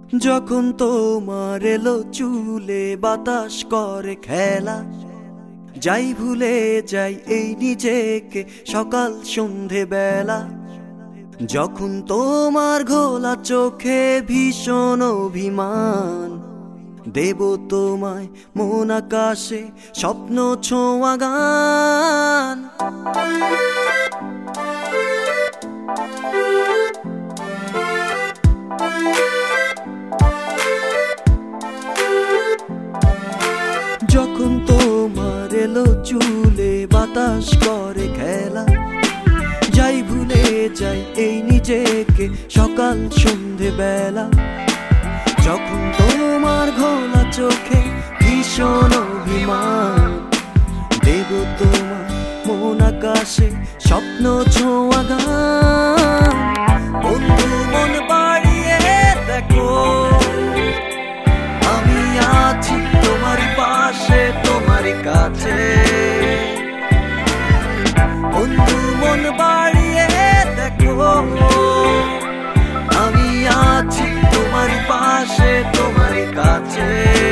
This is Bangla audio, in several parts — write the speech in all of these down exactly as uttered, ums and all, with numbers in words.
যখন তোমার এলো চুলে বাতাস করে খেলা, যাই ভুলে যাই এই নিজেকে সকাল সন্ধে বেলা। যখন তোমার ঘোলা চোখে ভীষণ অভিমান, দেব তোমায় মন আকাশে স্বপ্ন ছোঁয়া গান। যখন তোমার এলো চুলে বাতাস করে খেলা, যাই ভুলে যাই এই নিজেকে সকাল সন্ধে বেলা। যখন তোমার ঘোলা চোখে ভীষণ অভিমান, দেব তোমার মন আকাশে স্বপ্ন ছোঁয়া গান। বন্ধু মন বাড়িয়ে দেখো, আমি আছি তোমার পাশে তোমার কাছে। বন্ধু মন বাড়িয়ে দেখো, আমি আছি তোমার পাশে তোমার কাছে।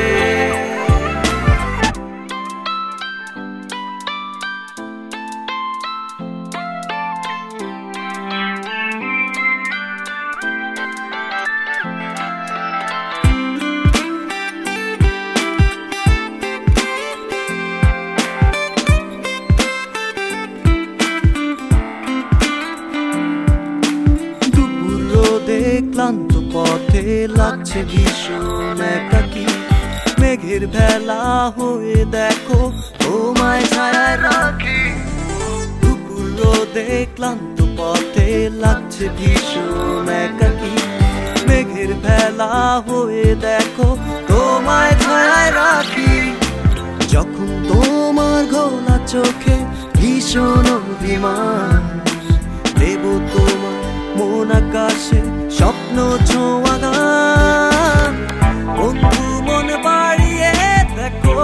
ক্লান্ত পথে লাগছে ভীষণ একাকী, মেঘের ভেলা হয়ে দেখো তোমায় ছায়ায় রাখি। দুপুর রোদে ক্লান্ত পথে লাগছে ভীষণ একাকী, মেঘের ভেলা হয়ে দেখো তোমায় ছায়ায় রাখি। যখন তোমার ঘোলা চোখে ভীষণ অভিমান, দেব তোমার মন আকাশে স্বপ্ন ছোঁয়া গান। বন্ধু মন বাড়িয়ে দেখো,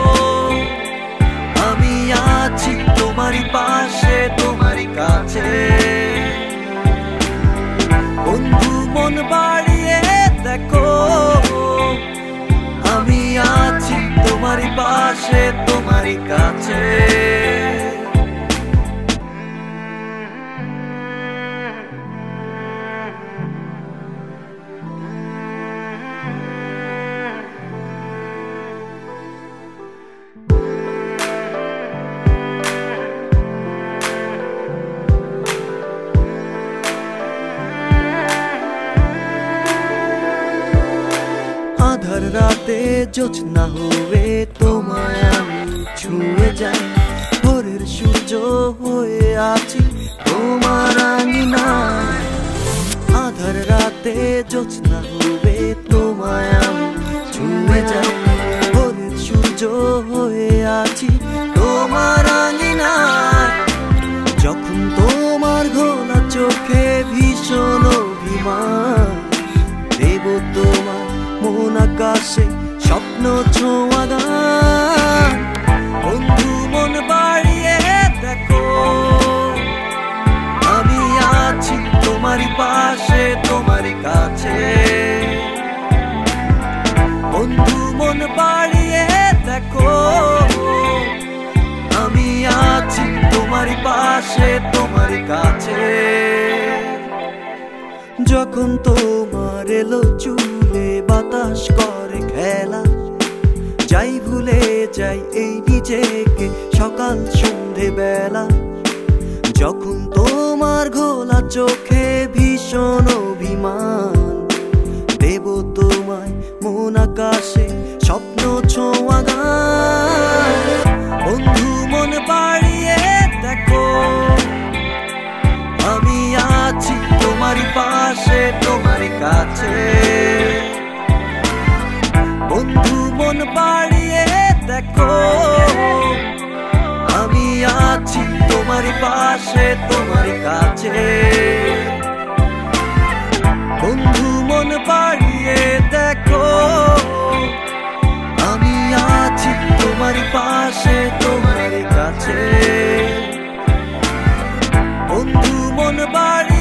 আমি আছি তোমার পাশে তোমার কাছে। বন্ধু মন বাড়িয়ে দেখো, আমি আছি তোমার পাশে তোমার কাছে। আধার রাতে জ্যোৎস্না হয়ে তোমায় আমি ছুঁয়ে যাই, ভোরের সূর্য হয়ে আছি তোমার আঙিনায়। আধার রাতে জ্যোৎস্না হয়ে তোমায় আমি ছুঁয়ে যাই, ভোরের সূর্য হয়ে আছি তোমার আঙিনায়। যখন তোমার ঘোলা চোখে ভীষণ অভিমান, দেব তোমার মন আকাশে স্বপ্ন ছোঁয়া গান। বন্ধু মন বাড়িয়ে দেখো, আমি আছি তোমার পাশে তোমার কাছে। বন্ধু মন বাড়িয়ে দেখো, আমি আছি তোমার পাশে তোমার কাছে। যখন তোমার এলো চুলে বাতাস করে খেলা, যাই ভুলে যাই এই নিজেকে সকাল সন্ধে বেলা। যখন তোমার ঘোলা চোখে ভীষণ অভিমান, দেব তোমায় মন আকাশে স্বপ্ন ছোঁয়া গান। বন্ধু মন বাড়িয়ে দেখো, আমি আছি তোমার পাশে তোমার কাছে। বন্ধু মন বাড়িয়ে দেখো, আমি আছি তোমার পাশে তোমার কাছে। বন্ধু মন বাড়িয়ে দেখো, আমি আছি তোমার পাশে তোমার কাছে। বন্ধু মন বাড়িয়ে